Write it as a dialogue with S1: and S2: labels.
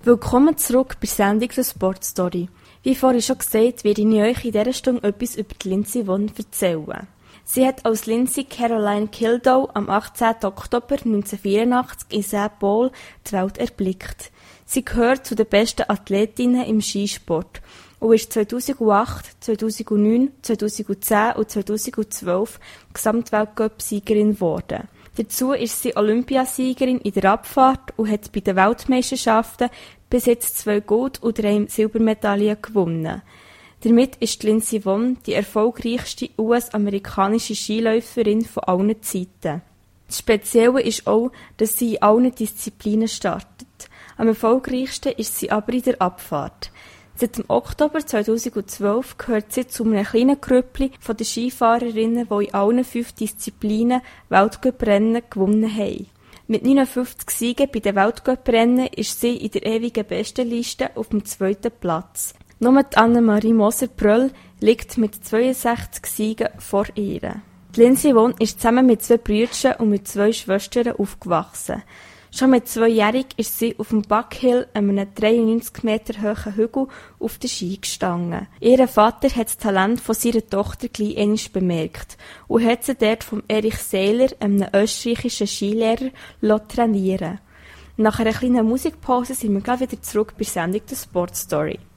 S1: Willkommen zurück bei der Sendung der Sportstory. Wie vorhin schon gesagt, werde ich euch in dieser Stunde etwas über die Lindsey Vonn erzählen. Sie hat als Lindsey Caroline Kildow am 18. Oktober 1984 in St. Paul die Welt erblickt. Sie gehört zu den besten Athletinnen im Skisport und ist 2008, 2009, 2010 und 2012 Gesamtweltcup-Siegerin geworden. Dazu ist sie Olympiasiegerin in der Abfahrt und hat bei den Weltmeisterschaften bis jetzt 2 Gold- und 3 Silbermedaillen gewonnen. Damit ist Lindsey Vonn die erfolgreichste US-amerikanische Skiläuferin von allen Zeiten. Das Spezielle ist auch, dass sie in allen Disziplinen startet. Am erfolgreichsten ist sie aber in der Abfahrt. Seit dem Oktober 2012 gehört sie zu einem kleinen Grüppli von den Skifahrerinnen, die in allen 5 Disziplinen Weltcuprennen gewonnen haben. Mit 59 Siegen bei den Weltcuprennen ist sie in der ewigen Bestenliste auf dem 2. Platz. Nur die Annemarie Moser-Pröll liegt mit 62 Siegen vor ihr. Die Lindsey Vonn ist zusammen mit 2 Brüdern und mit 2 Schwestern aufgewachsen. Schon mit 2-jährig ist sie auf dem Buckhill, einem 93 Meter hohen Hügel, auf den Ski gestanden. Ihr Vater hat das Talent von seiner Tochter gleich einmal bemerkt und hat sie dort von Erich Seiler, einem österreichischen Skilehrer, trainieren lassen. Nach einer kleinen Musikpause sind wir gleich wieder zurück bei der Sendung der Sportstory.